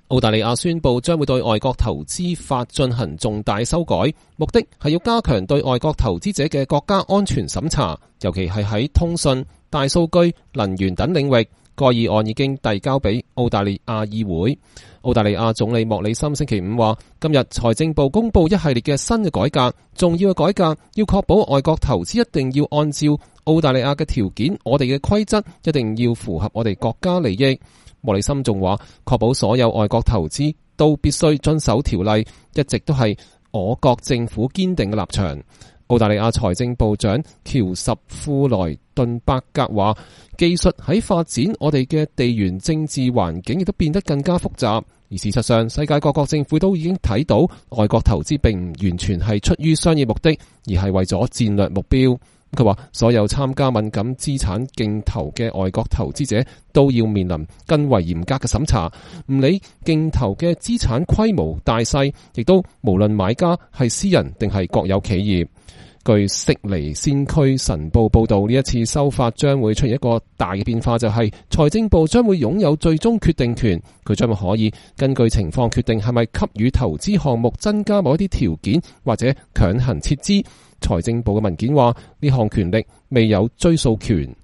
澳大利亞宣布將會對外國投資法進行重大修改，目的係要加強對外國投資者嘅國家安全審查，尤其係喺通訊、大數據、能源等領域。該議案已經遞交俾澳大利亞議會。澳大利亞總理莫里森星期五話，今日財政部公布一系列嘅新嘅改革，重要嘅改革要確保外國投資一定要按照澳大利亞嘅條件，我哋嘅規則一定要符合我哋國家利益。莫里森仲話，確保所有外國投資都必須遵守條例，一直都係我國政府堅定嘅立場。澳大利亞財政部長喬什庫萊頓伯格話，技術喺發展，我哋嘅地緣政治環境亦都變得更加複雜。而事實上，世界各國政府都已經睇到，外國投資並唔完全係出於商業目的，而係為咗戰略目標。佢話，所有參加敏感資產競投嘅外國投資者都要面臨更為嚴格嘅審查，唔理競投嘅資產規模大細，亦都無論買家係私人定係國有企業。據悉尼先驅晨報報道，呢一次修法將會出現一個大嘅變化，就係財政部將會擁有最終決定權，佢將會可以根據情況決定係咪給予投資項目增加某一啲條件，或者強行撤資。財政部嘅文件話，呢項權力未有追溯權。